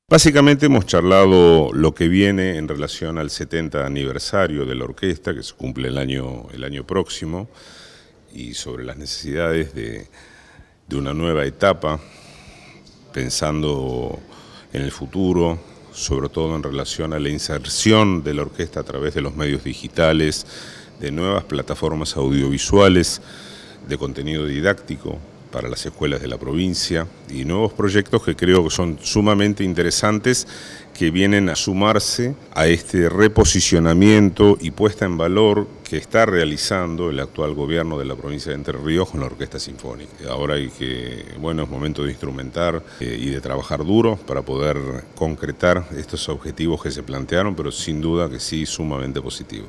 Básicamente hemos charlado lo que viene en relación al 70 aniversario de la orquesta, que se cumple el año próximo, y sobre las necesidades de una nueva etapa, pensando en el futuro, sobre todo en relación a la inserción de la orquesta a través de los medios digitales, de nuevas plataformas audiovisuales, de contenido didáctico para las escuelas de la provincia y nuevos proyectos que creo que son sumamente interesantes, que vienen a sumarse a este reposicionamiento y puesta en valor que está realizando el actual gobierno de la provincia de Entre Ríos con la Orquesta Sinfónica. Ahora es momento de instrumentar y de trabajar duro para poder concretar estos objetivos que se plantearon, pero sin duda que sí sumamente positivo.